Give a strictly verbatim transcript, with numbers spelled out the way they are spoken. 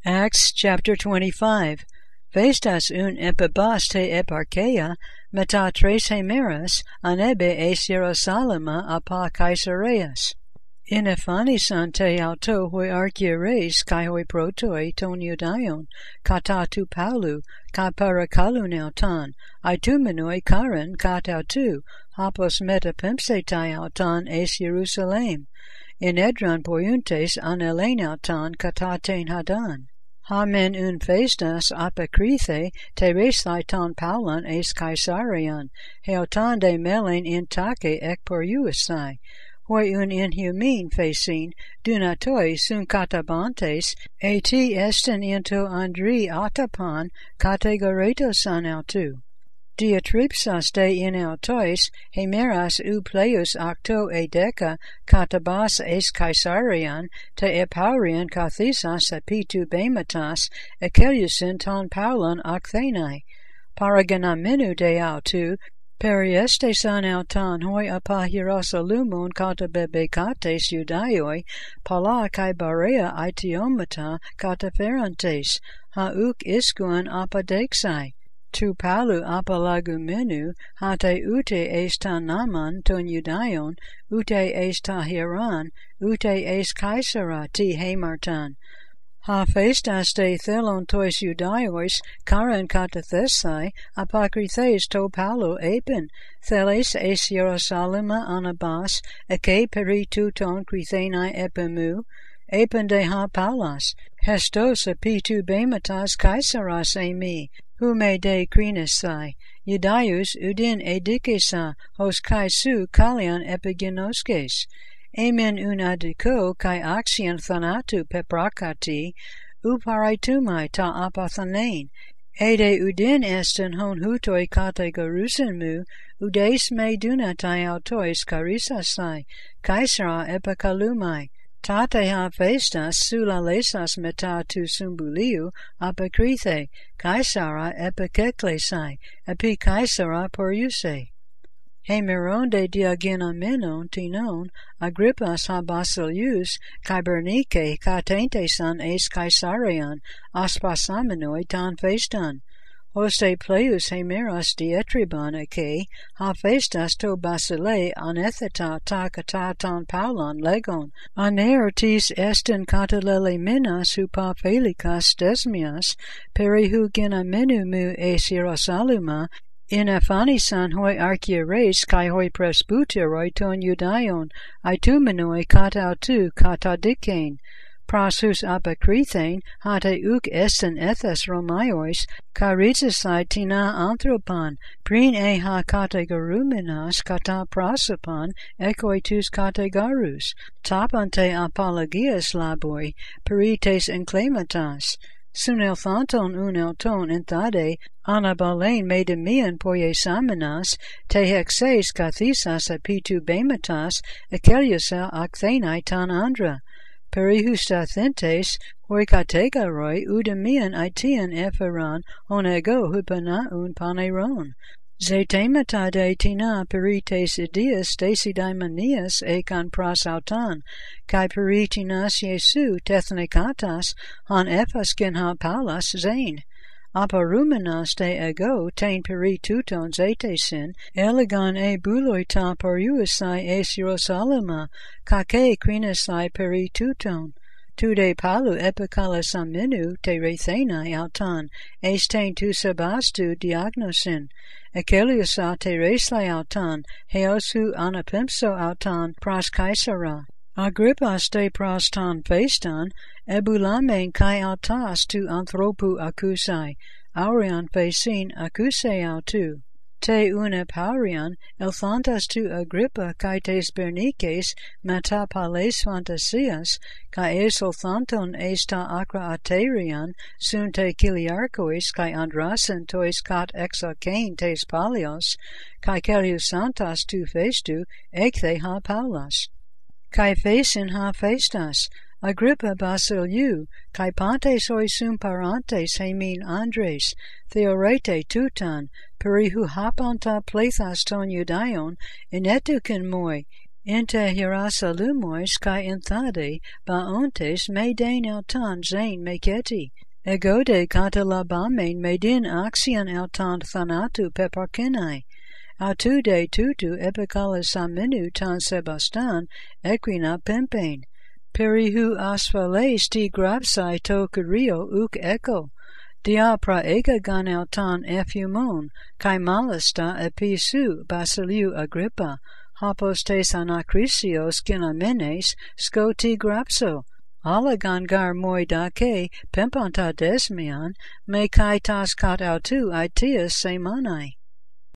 Acts chapter twenty-five. Festas un epibas te eparcheia, meta tres hemeras, anebe es Jerusalema apa Caesareas. In ephanisan te auto hoi archieres kai hoi protoi ton Judaion, kata tu Paulu, ka parakalun autan, itumenoi karen kata tu, hapos metapimse tai autan es Jerusalem. In edran poiuntes an elen autan kataten hadan. Hamen un festas apocrythe te resai ton Paulan es Caesarion, heotan de melen in take ek poriuasai. Hoi un inhumin facin, dunatoi sun catabantes, et esten into andri atapan categoretosan autu. Diatripsas de in autois, hemeras u pleus acto e deca catabas es Caesarion, te epaurian cathisas apitu bematas, eceliusin ton Paulan acthenai. Paraganamenu de autu, perieste san autan hoi apa Hierosolumon catabebekates Judaioi, pala kai barea itiomata cataferantes, hauc iskuan apadexai. Tu Paulu apalagumenu, hate ute estan naman ton Judaion, ute esta hieran, ute es Caesara ti hemartan. Ha festas de thelon tois Judaiois, karen katathesai, apocrythes to Paulu epen, theles es Jerusalema anabas, eke perituton crithenai epemu, epen de ha Paulas, hestos apitu bematas Caesaras emi, hume de crinesai, Judaius udin edikesa, hos kai su kalian epigenoskes. Amen un adiko kai axion thanatu peprakati, uparaitumai ta apathanein, ede udin esten hon hutoi kategorusenmu, udes me dunatai autois karisasai, kaisara epikalumai. Tate ha festas sula lesas meta tu sumbuliu apocrythe, Caesara epiceklesai, epi Caesara poriuse. Hemeron de diagenamenon tinon, Agrippas ha basilius, kai Bernike catentesan es Caesarion, aspasamenoi tan festan. Hoste pleus hemeras dietriban eke, ha festas to basile anetheta ta kata ton Paulon legon, anertis esten katalele minas hupa felicas desmias, perihu genamenu mu es Jerusalema, in ephanisan hoi archieres kai hoi presbyteroi ton Judaion, itumenoi katautu katadikein. Prasus apocrythen, hate uc esten ethes Romaiois, charizasai tina anthropan, prin e ha categorumenas kata prasopan, ecoitus categorus, tapante apologias laboi, perites enclematas. Sun elthanton un elton enthade, anabalein medemian poiesamenas, te hexes cathisas apitu bematas, eceliusa acthenai tan andra. Perihustathentes, hoi categoroi udemian aetian epheran, on ego hupanaun paneron. Zetemata de tina perites idias desidaimanias ekan prasautan, kai peritinas Jesu tethnikatas, han ephaskin ha Paulas zain. Aparumenas de ego ten perituton zetesin, elegan e buloita poriusai es Jerusalema, kake crinesai perituton. Tu de Paulu epicalasaminu te rethenai autan, esten tu sebastu diagnosin. Eceliusa te reslai autan, heosu anapimso autan pras Caesara. Agrippas de pras tan festan, ebulamen kai autas tu anthropu acusai, aurian facin acusei autu. Te une paurian, elthantas tu Agrippa kai tes bernices, meta pales fantasias, kai es elthanton esta acra aterian, sun te kiliarchois kai andrasen tois kat exakein tes palios, kai keliusantas tu festu, ekthe ha Paulas. Kai facin ha festas, Agrippa basiliu, kai pantes hoi sum parantes hemin Andres, theorete tutan, perihu hapanta plethas ton Judaion, inetuken moi, Inte hirasa lumois kai enthade baontes medain altan zain meketi. Egode kata labamen medin axion altan thanatu peparkenai. Autude tutu epicala saminu tan sebastan equina pempen. Perihu asphales ti grapsai to curio uk echo. Dia praega gan altan efumon, kai malasta episu basiliu agrippa. Hapos tes anacrisios kinamenes scoti grapso. Alagan gar moi dake pempanta desmian, me kai tas kat autu aetias semanai.